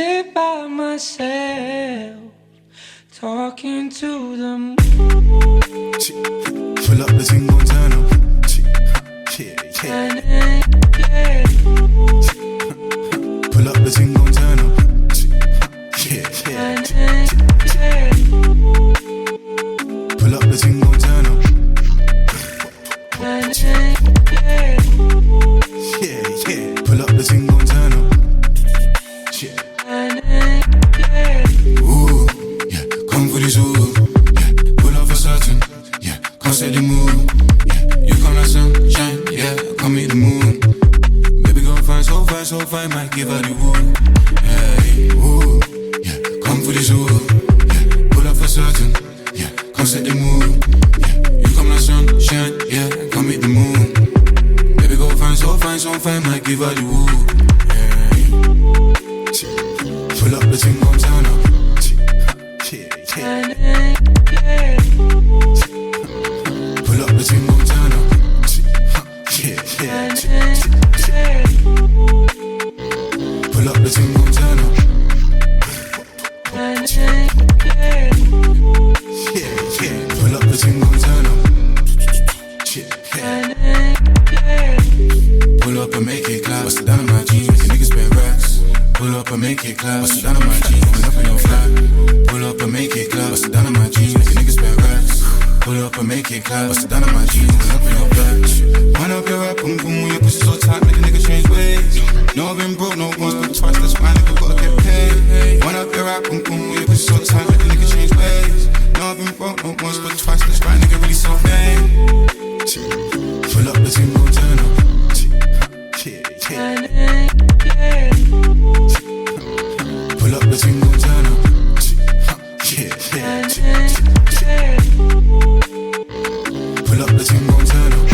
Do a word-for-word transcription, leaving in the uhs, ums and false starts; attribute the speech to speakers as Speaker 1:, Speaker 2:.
Speaker 1: sit by myself, talking to the moon.
Speaker 2: Pull up the thing, gon' turn up. Yeah, yeah.
Speaker 1: Yeah.
Speaker 2: Pull up the thing, gon' turn up. Yeah, yeah.
Speaker 1: Yeah.
Speaker 2: Pull up the thing, gon' turn up.
Speaker 1: Yeah.
Speaker 2: Yeah, yeah. Pull up the thing, gon' turn up. Yeah. Ooh, yeah. Come for this ooh. Yeah. Pull up for certain. Yeah. Can't say the mood. Yeah. You come like sunshine. Yeah. Come meet the moon. Baby gon' find so fine, so fine. Might give her the wood. Hey, ooh. Yeah. Come for this ooh. Yeah. Pull up for certain. Yeah. Can't set the mood. Yeah. You come like sunshine. Yeah. Come meet the moon. Baby gon' find so fine, so fine. Might give her the wood. Pull up the thing, gon' turn up. Yeah, yeah. Pull up the thing, gon' turn up. Yeah, yeah. Pull up the thing, gon' turn up. Yeah, yeah. Pull up the thing, gon' turn up. Yeah. Pull up and make it clap. Bust it down on my jeans, make niggas spend racks. Pull up and make it clap. Bust it down on my jeans, pull up in your flat. Pull up and make it clap. Bust it down on my jeans, make niggas spend racks. Pull up and make it clap. Bust it down on my jeans, pull up in your flat. Wind up your rap, boom boom, your pussy so tight, make a nigga change ways. No, I've been broke, no once but twice. That's why nigga gotta get paid. Wind up your rap, boom boom, your pussy so tight, make a nigga change ways. No, I've been broke, no once but twice. That's why nigga really so vain. Pull up the thing, gon' turn up. Yeah, yeah. Pull up the thing, gon' turn up. Yeah, yeah. Pull up the thing, gon' turn up.